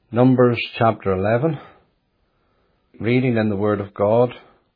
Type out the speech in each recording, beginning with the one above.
Numbers chapter 11, reading in the Word of God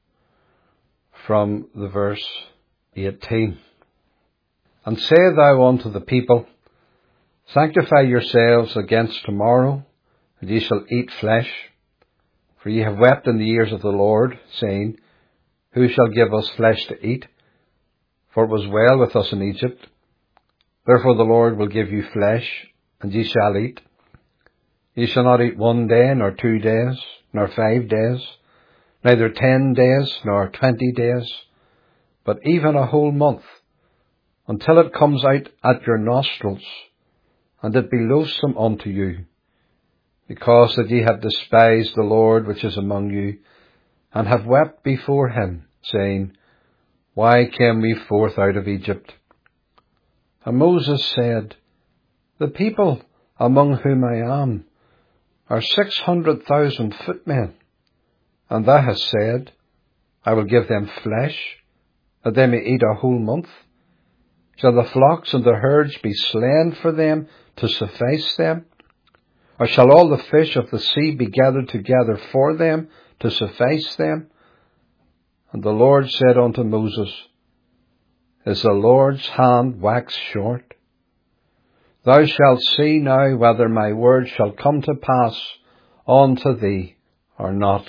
from the verse 18. And say thou unto the people, Sanctify yourselves against tomorrow, and ye shall eat flesh. For ye have wept in the ears of the Lord, saying, Who shall give us flesh to eat? For it was well with us in Egypt. Therefore the Lord will give you flesh, and ye shall eat. Ye shall not eat 1 day, nor 2 days, nor 5 days, neither 10 days, nor 20 days, but even a whole month, until it comes out at your nostrils, and it be loathsome unto you, because that ye have despised the Lord which is among you, and have wept before him, saying, Why came we forth out of Egypt? And Moses said, The people among whom I am are 600,000 footmen, and thou hast said, I will give them flesh, that they may eat a whole month. Shall the flocks and the herds be slain for them to suffice them? Or shall all the fish of the sea be gathered together for them to suffice them? And the Lord said unto Moses, Is the Lord's hand waxed short? Thou shalt see now whether my word shall come to pass unto thee or not.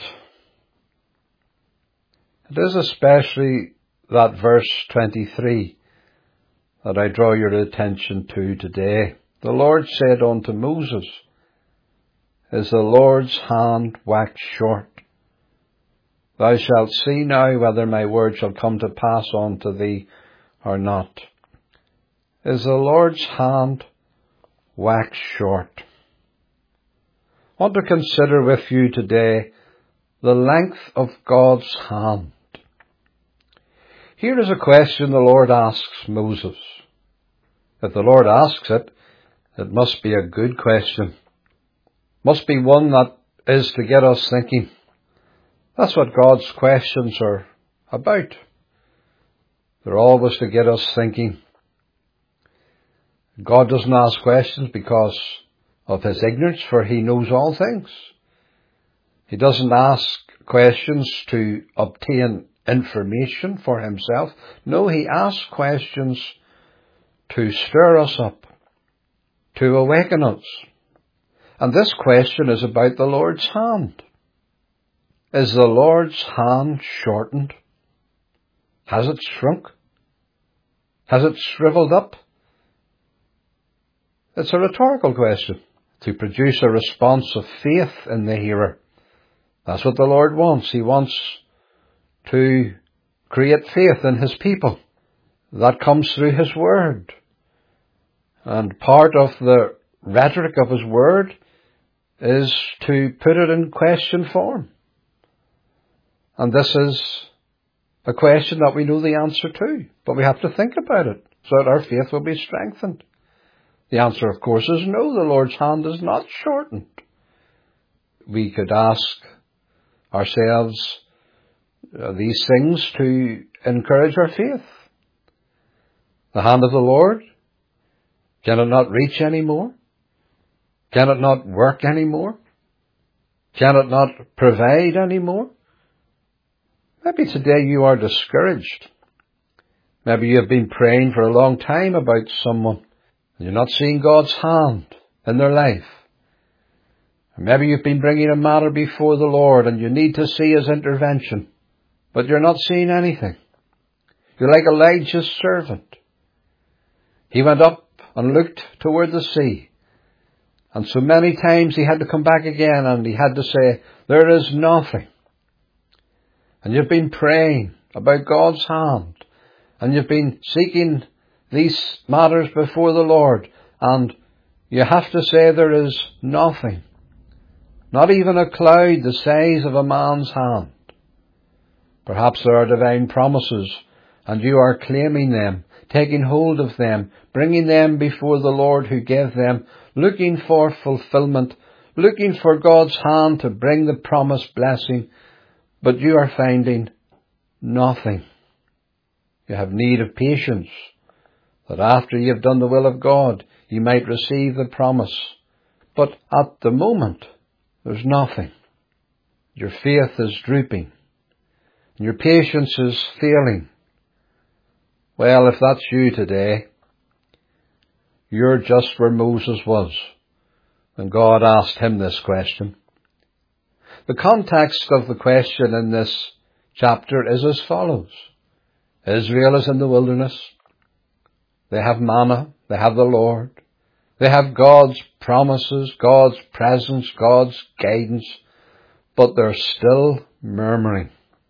It is especially that verse 23 that I draw your attention to today. The Lord said unto Moses, Is the Lord's hand waxed short? Thou shalt see now whether my word shall come to pass unto thee or not. Is the Lord's hand waxed short? I want to consider with you today the length of God's hand. Here is a question the Lord asks Moses. If the Lord asks it, it must be a good question. Must be one that is to get us thinking. That's what God's questions are about. They're always to get us thinking. God doesn't ask questions because of his ignorance, for he knows all things. He doesn't ask questions to obtain information for himself. No, he asks questions to stir us up, to awaken us. And this question is about the Lord's hand. Is the Lord's hand shortened? Has it shrunk? Has it shriveled up? It's a rhetorical question to produce a response of faith in the hearer. That's what the Lord wants. He wants to create faith in his people. That comes through his word. And part of the rhetoric of his word is to put it in question form. And this is a question that we know the answer to, but we have to think about it so that our faith will be strengthened. The answer, of course, is no, the Lord's hand is not shortened. We could ask ourselves these things to encourage our faith. The hand of the Lord, can it not reach anymore? Can it not work anymore? Can it not provide anymore? Maybe today you are discouraged. Maybe you have been praying for a long time about someone. You're not seeing God's hand in their life. Or maybe you've been bringing a matter before the Lord and you need to see his intervention, but you're not seeing anything. You're like Elijah's servant. He went up and looked toward the sea, and so many times he had to come back again and he had to say, There is nothing. And you've been praying about God's hand, and you've been seeking these matters before the Lord, and you have to say there is nothing. Not even a cloud the size of a man's hand. Perhaps there are divine promises, and you are claiming them, taking hold of them, bringing them before the Lord who gave them, looking for fulfillment, looking for God's hand to bring the promised blessing, but you are finding nothing. You have need of patience, that after you have done the will of God, you might receive the promise. But at the moment, There's nothing. Your faith is drooping. Your patience is failing. Well, if that's you today, you're just where Moses was when God asked him this question. The context of the question in this chapter is as follows. Israel is in the wilderness. They have manna. They have the Lord. They have God's promises, God's presence, God's guidance, but they're still murmuring.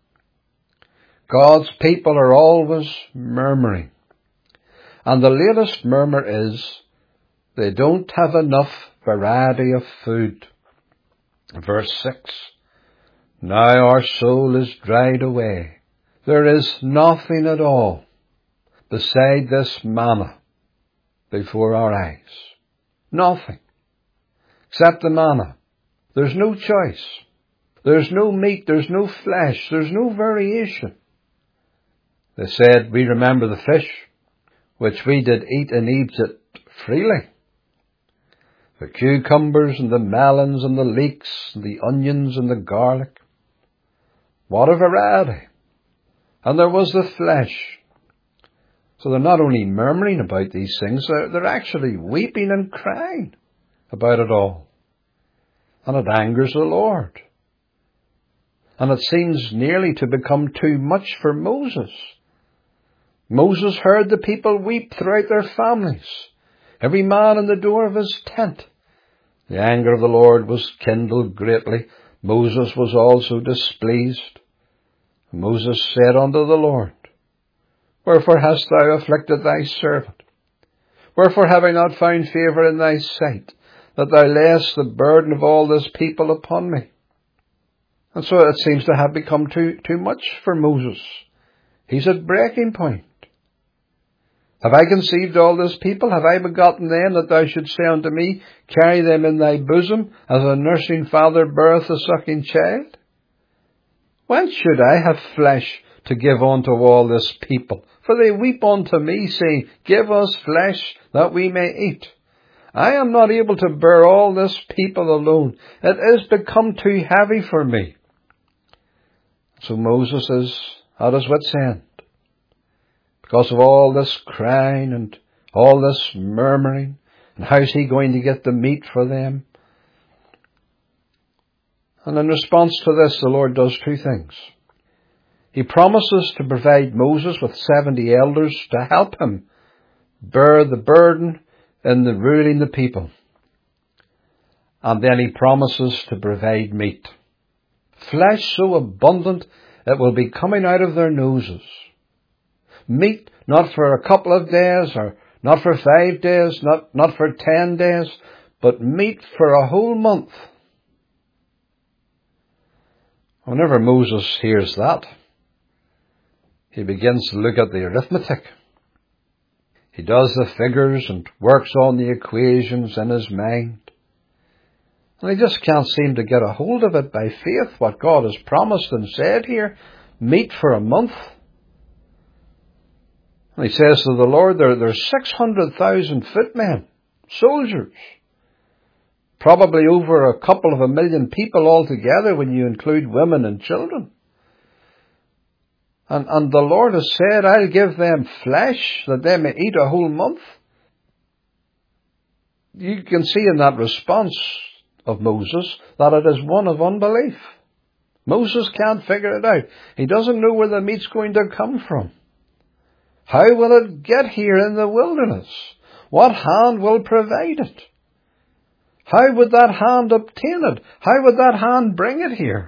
God's people are always murmuring. And the latest murmur is they don't have enough variety of food. Verse 6, now our soul is dried away. There is nothing at all beside this manna before our eyes. Nothing. Except the manna. There's no choice. There's no meat. There's no flesh. There's no variation. They said, we remember the fish, which we did eat in Egypt freely. The cucumbers and the melons and the leeks and the onions and the garlic. What a variety. And there was the flesh. So they're not only murmuring about these things, they're actually weeping and crying about it all. And it angers the Lord. And it seems nearly to become too much for Moses. Moses heard the people weep throughout their families, every man in the door of his tent. The anger of the Lord was kindled greatly. Moses was also displeased. Moses said unto the Lord, wherefore hast thou afflicted thy servant? Wherefore have I not found favour in thy sight, that thou layest the burden of all this people upon me? And so it seems to have become too much for Moses. He's at breaking point. Have I conceived all this people? Have I begotten them, that thou shouldst say unto me, carry them in thy bosom, as a nursing father beareth a sucking child? Whence should I have flesh to give unto all this people? For they weep unto me, saying, give us flesh, that we may eat. I am not able to bear all this people alone. It is become too heavy for me. So Moses is at his wit's end. Because of all this crying and all this murmuring, and how's he going to get the meat for them? And in response to this, the Lord does two things. He promises to provide Moses with 70 elders to help him bear the burden in the ruling the people. And then he promises to provide meat. Flesh so abundant it will be coming out of their noses. Meat not for a couple of days, or not for 5 days, not for 10 days, but meat for a whole month. Whenever Moses hears that, he begins to look at the arithmetic. He does the figures and works on the equations in his mind. And he just can't seem to get a hold of it by faith, what God has promised and said here. Meat for a month. And he says to the Lord, there's 600,000 footmen, soldiers. Probably over a couple of 1 million people altogether when you include women and children. And the Lord has said, I'll give them flesh that they may eat a whole month. You can see in that response of Moses that it is one of unbelief. Moses can't figure it out. He doesn't know where the meat's going to come from. How will it get here in the wilderness? What hand will provide it? How would that hand obtain it? How would that hand bring it here?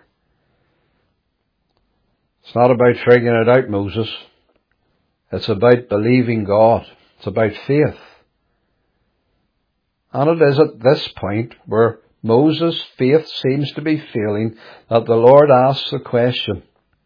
It's not about figuring it out, Moses. It's about believing God. It's about faith. And it is at this point where Moses' faith seems to be failing that the Lord asks the question,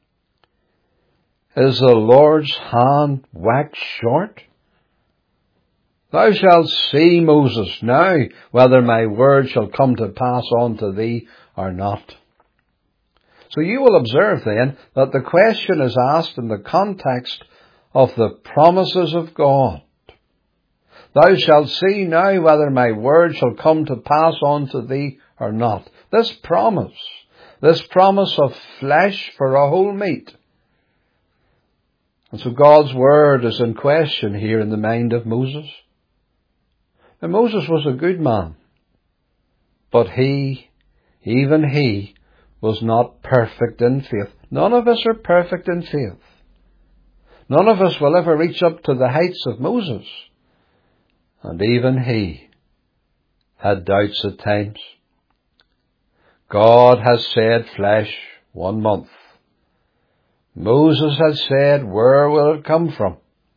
is the Lord's hand waxed short? Thou shalt see, Moses, now whether my word shall come to pass unto thee or not. So you will observe then that the question is asked in the context of the promises of God. Thou shalt see now whether my word shall come to pass unto thee or not. This promise of flesh for a whole meat. And so God's word is in question here in the mind of Moses. Now Moses was a good man, but even he, was not perfect in faith. None of us are perfect in faith. None of us will ever reach up to the heights of Moses. And even he had doubts at times. God has said flesh 1 month. Moses has said, where will it come from?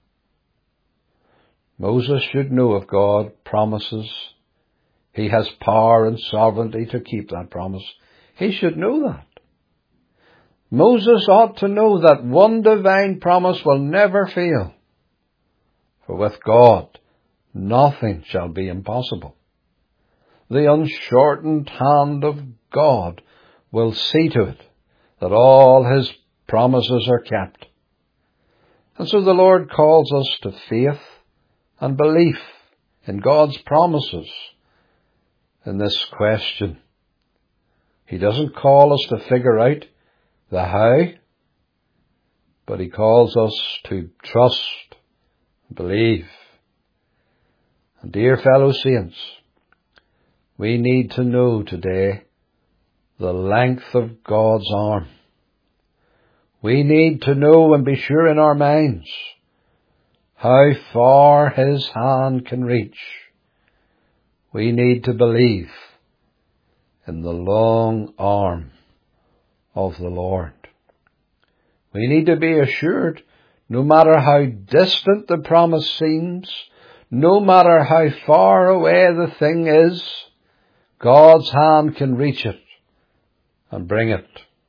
Moses should know if God promises, he has power and sovereignty to keep that promise. He should know that. Moses ought to know that one divine promise will never fail. For with God, nothing shall be impossible. The unshortened hand of God will see to it that all his promises are kept. And so the Lord calls us to faith and belief in God's promises in this question. He doesn't call us to figure out the how, but he calls us to trust, believe. And dear fellow saints, we need to know today the length of God's arm. We need to know and be sure in our minds how far his hand can reach. We need to believe in the long arm of the Lord. We need to be assured, no matter how distant the promise seems, no matter how far away the thing is, God's hand can reach it and bring it.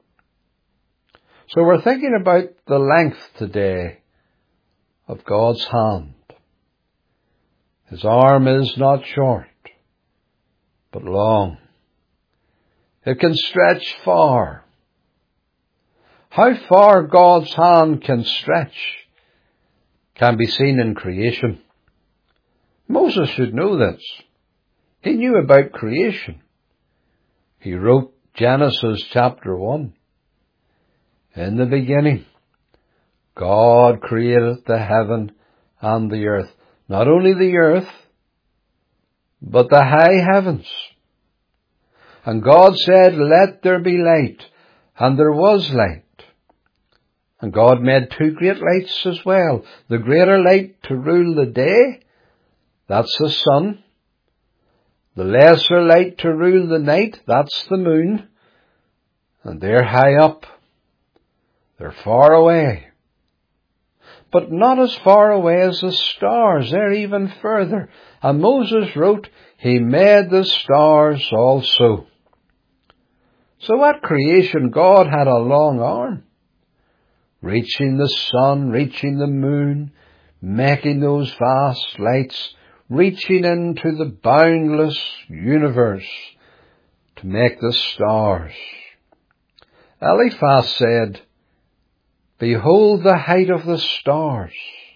So we're thinking about the length today of God's hand. His arm is not short, but long. It can stretch far. How far God's hand can stretch can be seen in creation. Moses should know this. He knew about creation. He wrote Genesis chapter 1. In the beginning, God created the heaven and the earth. Not only the earth, but the high heavens. And God said, let there be light. And there was light. And God made 2 great lights as well. The greater light to rule the day, that's the sun. The lesser light to rule the night, that's the moon. And they're high up. They're far away. But not as far away as the stars. They're even further. And Moses wrote, he made the stars also. So at creation, God had a long arm, reaching the sun, reaching the moon, making those vast lights, reaching into the boundless universe to make the stars. Eliphaz said, behold the height of the stars,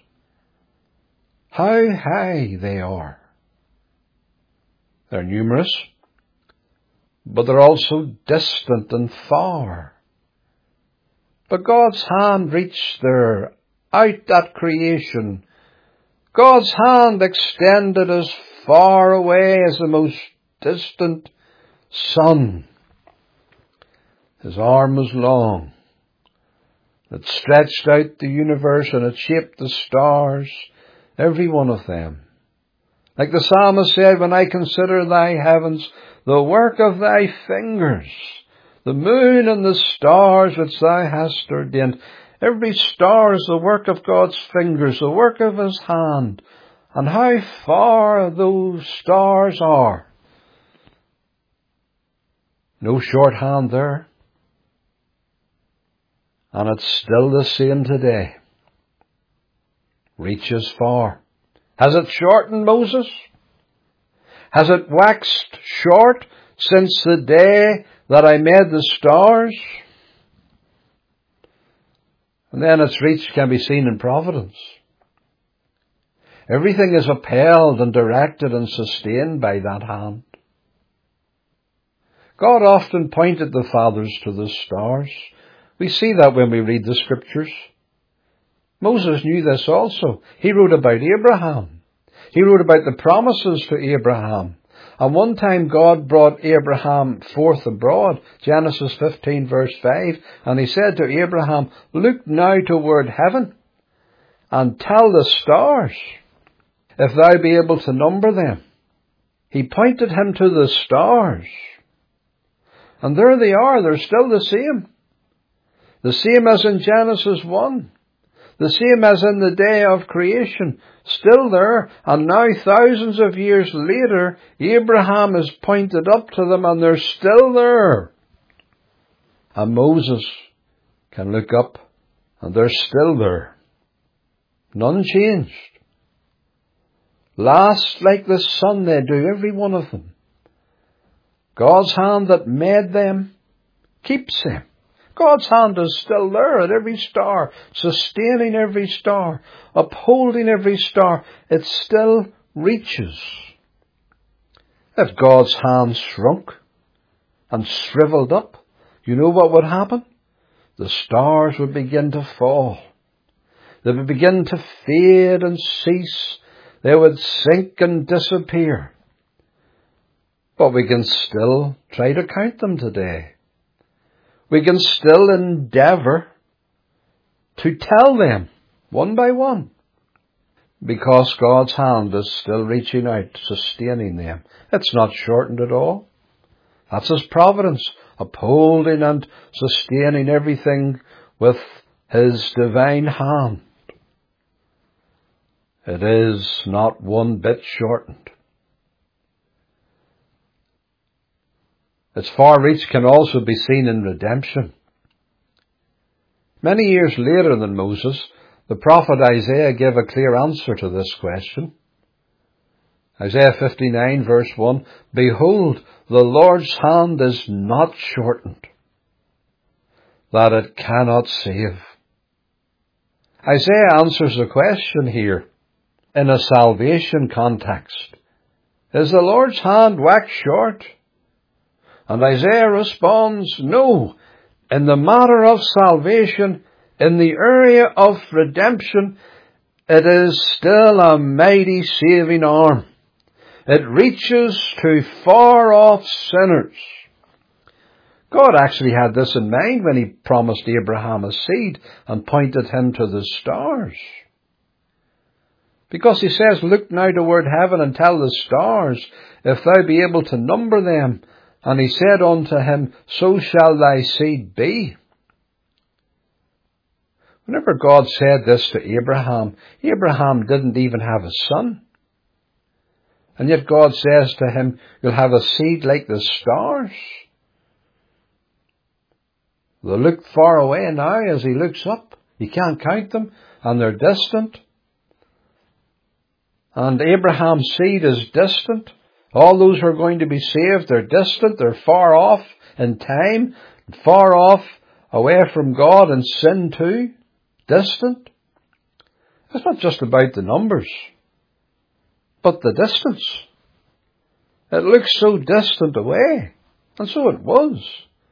how high they are. They're numerous, but they're also distant and far. But God's hand reached there, out at creation. God's hand extended as far away as the most distant sun. His arm was long. It stretched out the universe and it shaped the stars, every one of them. Like the psalmist said, when I consider thy heavens, the work of thy fingers, the moon and the stars which thou hast ordained. Every star is the work of God's fingers, the work of his hand. And how far those stars are. No shorthand there. And it's still the same today. Reaches far. Has it shortened, Moses? Has it waxed short since the day that I made the stars? And then its reach can be seen in providence. Everything is upheld and directed and sustained by that hand. God often pointed the fathers to the stars. We see that when we read the scriptures. Moses knew this also. He wrote about Abraham. He wrote about the promises to Abraham. And one time God brought Abraham forth abroad, Genesis 15 verse 5, and he said to Abraham, "Look now toward heaven and tell the stars, if thou be able to number them." He pointed him to the stars. And there they are. They're still the same. The same as in Genesis 1. The same as in the day of creation. Still there. And now thousands of years later, Abraham is pointed up to them and they're still there. And Moses can look up and they're still there. None changed. Last like the sun they do, every one of them. God's hand that made them keeps them. God's hand is still there at every star, sustaining every star, upholding every star. It still reaches. If God's hand shrunk and shriveled up, you know what would happen? The stars would begin to fall. They would begin to fade and cease. They would sink and disappear. But we can still try to count them today. We can still endeavour to tell them one by one. Because God's hand is still reaching out, sustaining them. It's not shortened at all. That's His providence, upholding and sustaining everything with His divine hand. It is not one bit shortened. Its far reach can also be seen in redemption. Many years later than Moses, the prophet Isaiah gave a clear answer to this question. Isaiah 59 verse 1, "Behold, the Lord's hand is not shortened, that it cannot save." Isaiah answers the question here in a salvation context. Is the Lord's hand waxed short? And Isaiah responds, no. In the matter of salvation, in the area of redemption, it is still a mighty saving arm. It reaches to far off sinners. God actually had this in mind when He promised Abraham a seed and pointed him to the stars. Because He says, "Look now toward heaven and tell the stars, if thou be able to number them." And He said unto him, "So shall thy seed be." Whenever God said this to Abraham, Abraham didn't even have a son. And yet God says to him, "You'll have a seed like the stars." They look far away now as he looks up. He can't count them, and they're distant. And Abraham's seed is distant. All those who are going to be saved, they're distant, they're far off in time, far off away from God, and sin too, distant. It's not just about the numbers, but the distance. It looks so distant away, and so it was.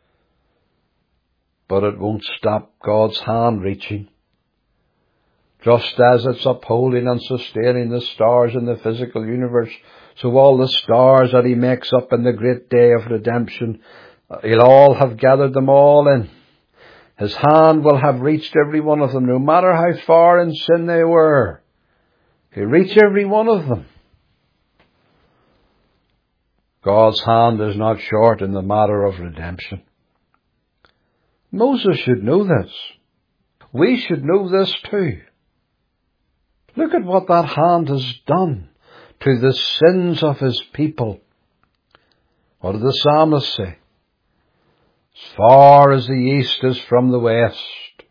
But it won't stop God's hand reaching. Just as it's upholding and sustaining the stars in the physical universe, so all the stars that He makes up in the great day of redemption, He'll all have gathered them all in. His hand will have reached every one of them, no matter how far in sin they were. He'll reach every one of them. God's hand is not short in the matter of redemption. Moses should know this. We should know this too. Look at what that hand has done to the sins of His people. What did the psalmist say? As far as the east is from the west,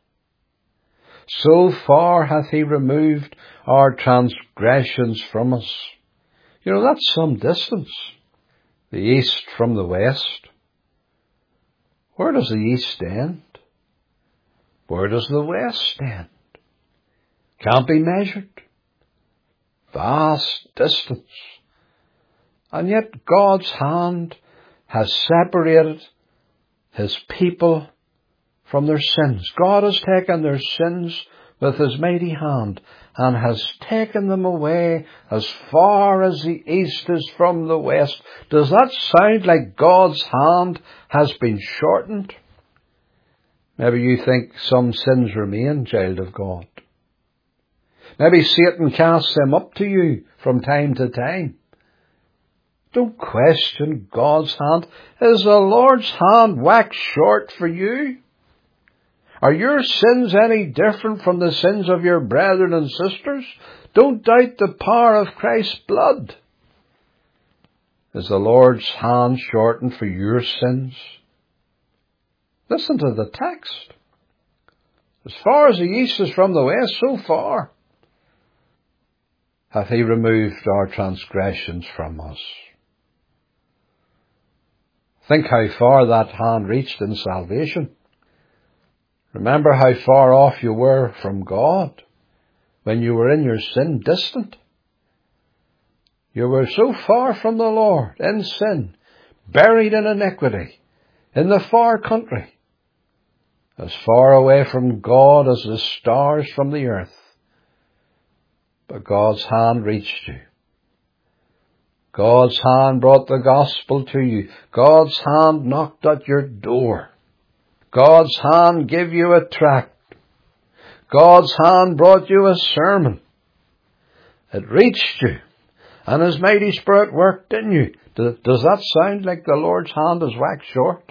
so far hath He removed our transgressions from us. You know, that's some distance. The east from the west. Where does the east stand? Where does the west stand? Can't be measured. vast distance. And yet God's hand has separated His people from their sins. God has taken their sins with His mighty hand and has taken them away as far as the east is from the west. Does that sound like God's hand has been shortened? Maybe you think some sins remain, child of God. Maybe Satan casts them up to you from time to time. Don't question God's hand. Is the Lord's hand waxed short for you? Are your sins any different from the sins of your brethren and sisters? Don't doubt the power of Christ's blood. Is the Lord's hand shortened for your sins? Listen to the text. As far as the east is from the west, so far hath He removed our transgressions from us. Think how far that hand reached in salvation. Remember how far off you were from God when you were in your sin, distant. You were so far from the Lord, in sin, buried in iniquity, in the far country, as far away from God as the stars from the earth. But God's hand reached you. God's hand brought the gospel to you. God's hand knocked at your door. God's hand gave you a tract. God's hand brought you a sermon. It reached you, and His mighty Spirit worked in you. Does that sound like the Lord's hand is waxed short?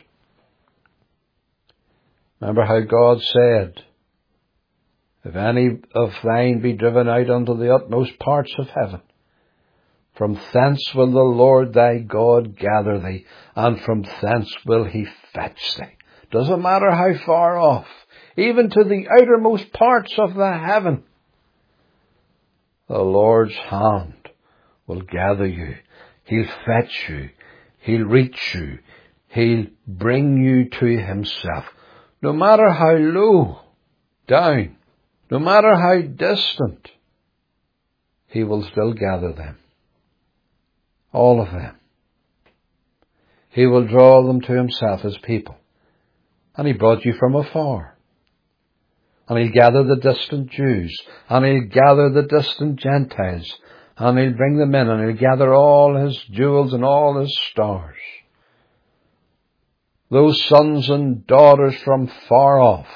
Remember how God said, if any of thine be driven out unto the utmost parts of heaven, from thence will the Lord thy God gather thee, and from thence will He fetch thee. Doesn't matter how far off, even to the outermost parts of the heaven, the Lord's hand will gather you. He'll fetch you. He'll reach you. He'll bring you to Himself. No matter how low down, no matter how distant, He will still gather them. All of them. He will draw them to Himself as people. And He brought you from afar. And He'll gather the distant Jews. And He'll gather the distant Gentiles. And He'll bring them in. And He'll gather all His jewels and all His stars. Those sons and daughters from far off.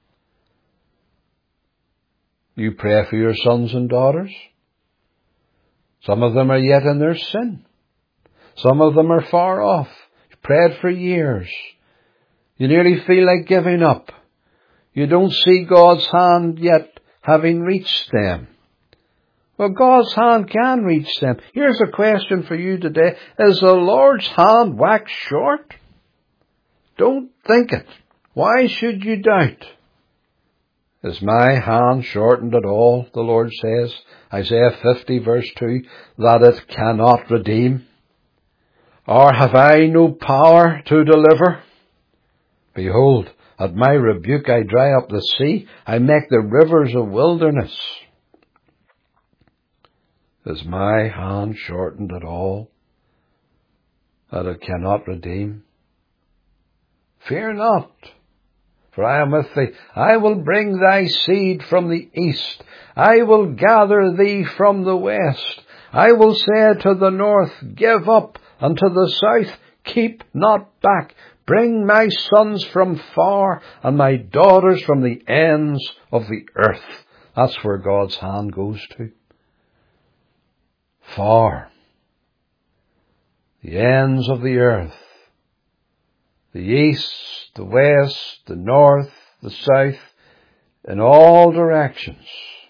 You pray for your sons and daughters. Some of them are yet in their sin. Some of them are far off. You've prayed for years. You nearly feel like giving up. You don't see God's hand yet having reached them. Well, God's hand can reach them. Here's a question for you today. Is the Lord's hand waxed short? Don't think it. Why should you doubt? Is my hand shortened at all, the Lord says, Isaiah 50 verse 2, that it cannot redeem? Or have I no power to deliver? Behold, at my rebuke I dry up the sea, I make the rivers a wilderness. Is my hand shortened at all, that it cannot redeem? Fear not, for I am with thee. I will bring thy seed from the east. I will gather thee from the west. I will say to the north, give up, and to the south, keep not back. Bring my sons from far, and my daughters from the ends of the earth. That's where God's hand goes to. Far. The ends of the earth. The east, the west, the north, the south, in all directions.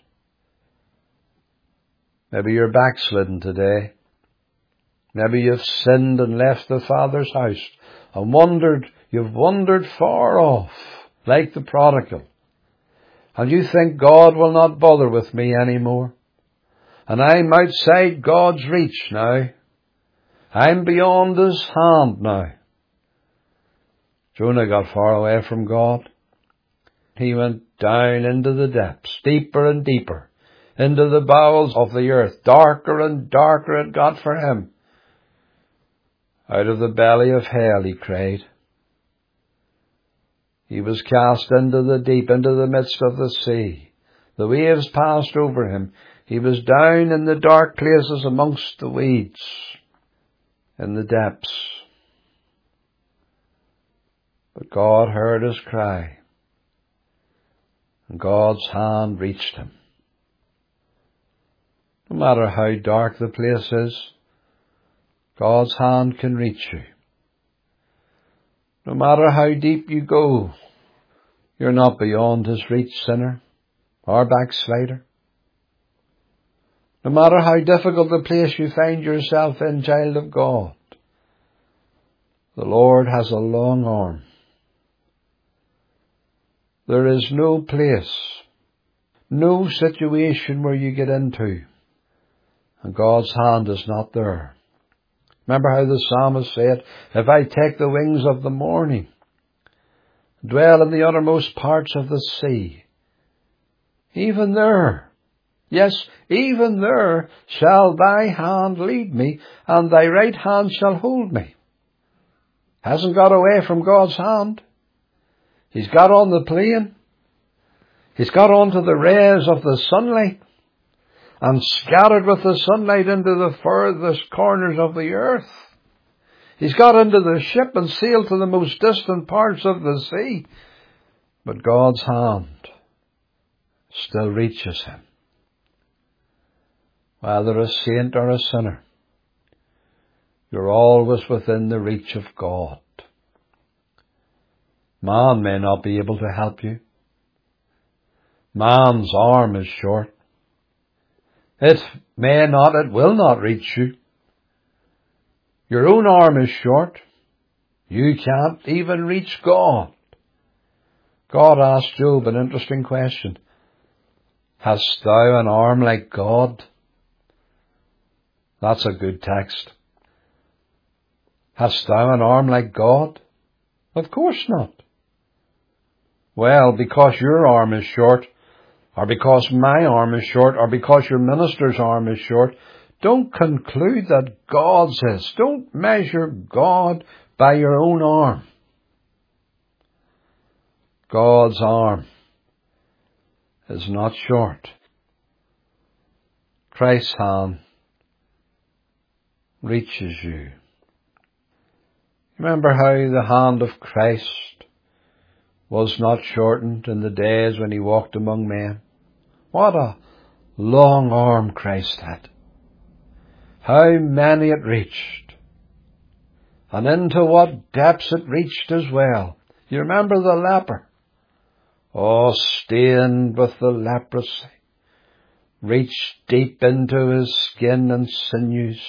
Maybe you're backslidden today. Maybe you've sinned and left the Father's house and you've wandered far off, like the prodigal. And you think God will not bother with me anymore. And I'm outside God's reach now. I'm beyond His hand now. Jonah got far away from God. He went down into the depths, deeper and deeper, into the bowels of the earth. Darker and darker it got for him. Out of the belly of hell he cried. He was cast into the deep, into the midst of the sea. The waves passed over him. He was down in the dark places amongst the weeds, in the depths. But God heard his cry, and God's hand reached him. No matter how dark the place is, God's hand can reach you. No matter how deep you go, you're not beyond his reach, sinner or backslider. No matter how difficult the place you find yourself in, child of God, the Lord has a long arm. There is no place, no situation where you get into, and God's hand is not there. Remember how the psalmist said, if I take the wings of the morning, dwell in the uttermost parts of the sea, even there, yes, even there shall thy hand lead me, and thy right hand shall hold me. Hasn't got away from God's hand. He's got on the plane. He's got onto the rays of the sunlight, and scattered with the sunlight into the furthest corners of the earth. He's got into the ship and sailed to the most distant parts of the sea. But God's hand still reaches him. Whether a saint or a sinner, you're always within the reach of God. Man may not be able to help you. Man's arm is short. It may not, it will not reach you. Your own arm is short. You can't even reach God. God asked Job an interesting question. Hast thou an arm like God? That's a good text. Hast thou an arm like God? Of course not. Well, because your arm is short, or because my arm is short, or because your minister's arm is short, don't conclude that God's is. Don't measure God by your own arm. God's arm is not short. Christ's hand reaches you. Remember how the hand of Christ was not shortened in the days when he walked among men? What a long arm Christ had. How many it reached. And into what depths it reached as well. You remember the leper? Oh, stained with the leprosy. Reached deep into his skin and sinews.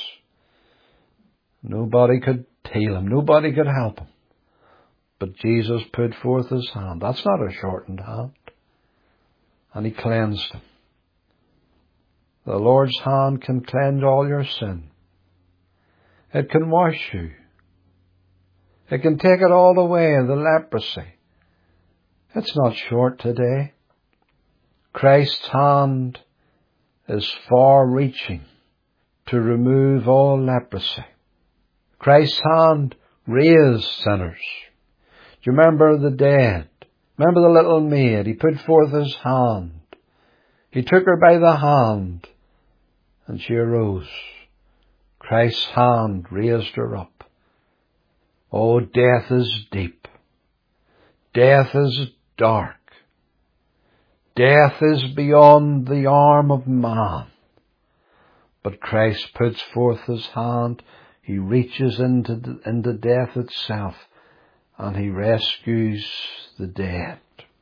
Nobody could heal him. Nobody could help him. But Jesus put forth his hand. That's not a shortened hand. And he cleansed him. The Lord's hand can cleanse all your sin. It can wash you. It can take it all away, the leprosy. It's not short today. Christ's hand is far-reaching to remove all leprosy. Christ's hand raised sinners. Do you remember the dead? Remember the little maid? He put forth his hand. He took her by the hand, and she arose. Christ's hand raised her up. Oh, death is deep. Death is dark. Death is beyond the arm of man. But Christ puts forth his hand. He reaches into death itself, and he rescues the dead.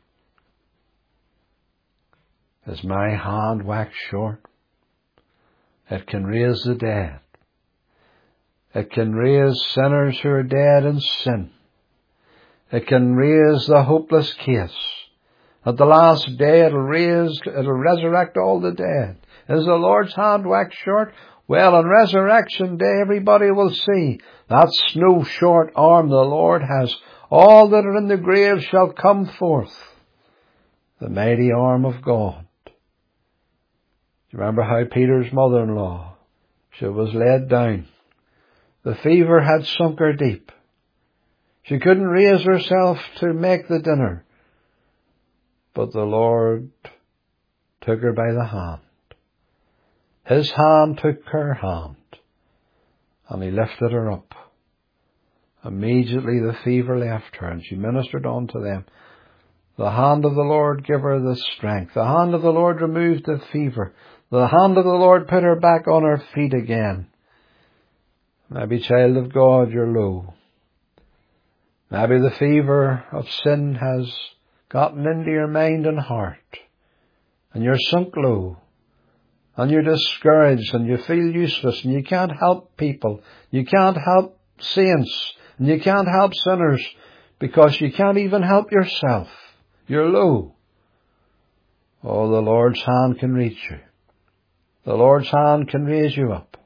Is my hand waxed short? It can raise the dead. It can raise sinners who are dead in sin. It can raise the hopeless case. At the last day it'll resurrect all the dead. Is the Lord's hand waxed short? Well, on resurrection day everybody will see that's no short arm the Lord has. All that are in the grave shall come forth. The mighty arm of God. you remember how Peter's mother-in-law, she was laid down. The fever had sunk her deep. She couldn't raise herself to make the dinner. But the Lord took her by the hand. His hand took her hand, and He lifted her up. Immediately the fever left her, and she ministered unto them. The hand of the Lord gave her the strength. The hand of the Lord removed the fever. The hand of the Lord put her back on her feet again. Maybe, child of God, you're low. Maybe the fever of sin has gotten into your mind and heart, and you're sunk low, and you're discouraged, and you feel useless, and you can't help people, you can't help saints, and you can't help sinners, because you can't even help yourself. You're low. Oh, the Lord's hand can reach you. The Lord's hand can raise you up.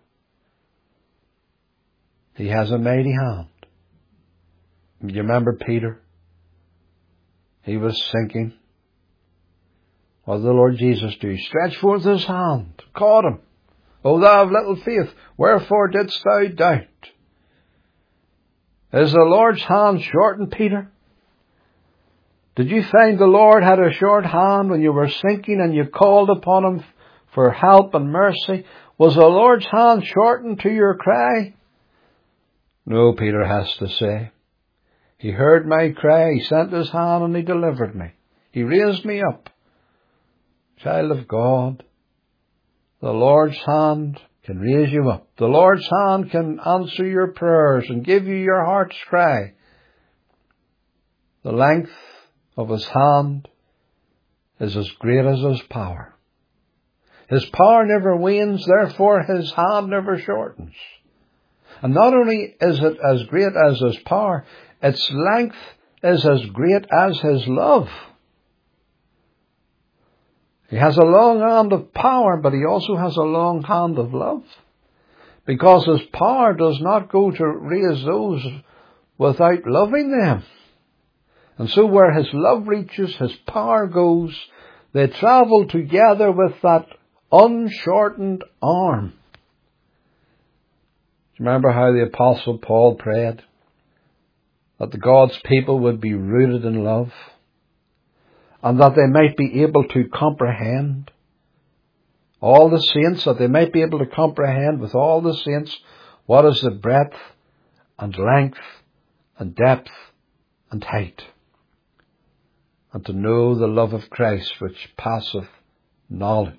He has a mighty hand. You remember Peter? He was sinking. What did the Lord Jesus do? He stretched forth His hand, caught him. O thou of little faith, wherefore didst thou doubt? Is the Lord's hand shortened, Peter? Did you find the Lord had a short hand when you were sinking and you called upon Him for help and mercy? Was the Lord's hand shortened to your cry? No, Peter has to say. He heard my cry, He sent His hand and He delivered me. He raised me up. Child of God, the Lord's hand can raise you up. The Lord's hand can answer your prayers and give you your heart's cry. The length of His hand is as great as His power. His power never wanes, therefore His hand never shortens. And not only is it as great as His power, its length is as great as His love. He has a long hand of power, but He also has a long hand of love. Because His power does not go to raise those without loving them. And so where His love reaches, His power goes. They travel together with that unshortened arm. Do you remember how the Apostle Paul prayed? That the God's people would be rooted in love, and that they might be able to comprehend all the saints, that they might be able to comprehend with all the saints what is the breadth and length and depth and height, and to know the love of Christ which passeth knowledge.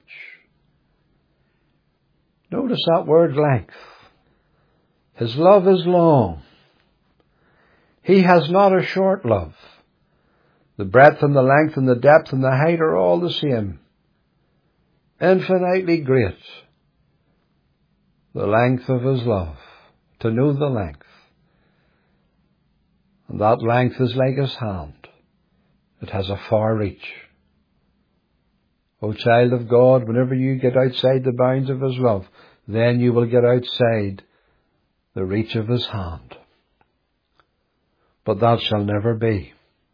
Notice that word length. His love is long. He has not a short love. The breadth and the length and the depth and the height are all the same. Infinitely great. The length of His love. To know the length. And that length is like His hand. It has a far reach. O child of God, whenever you get outside the bounds of His love, then you will get outside the reach of His hand. But that shall never be.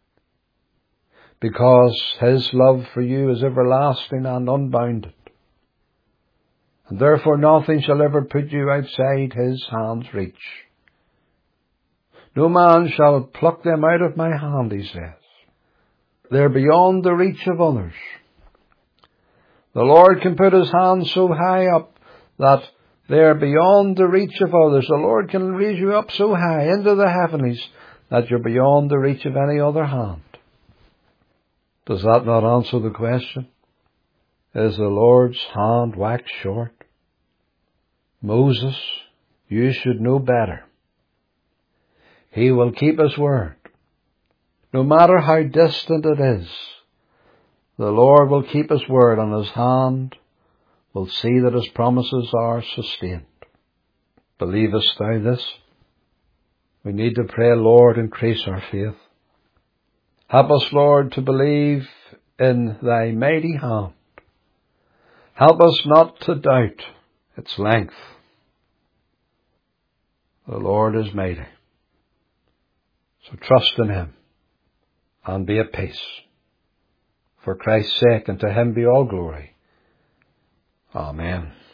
Because His love for you is everlasting and unbounded. And therefore nothing shall ever put you outside His hand's reach. No man shall pluck them out of my hand, He says. They're beyond the reach of others. The Lord can put His hand so high up that they're beyond the reach of others. The Lord can raise you up so high into the heavenlies that you're beyond the reach of any other hand. Does that not answer the question? Is the Lord's hand waxed short? Moses, you should know better. He will keep His word. No matter how distant it is, the Lord will keep His word, and His hand will see that His promises are sustained. Believest thou this? We need to pray, Lord, increase our faith. Help us, Lord, to believe in Thy mighty hand. Help us not to doubt its length. The Lord is mighty. So trust in Him and be at peace. For Christ's sake, and to Him be all glory Amen.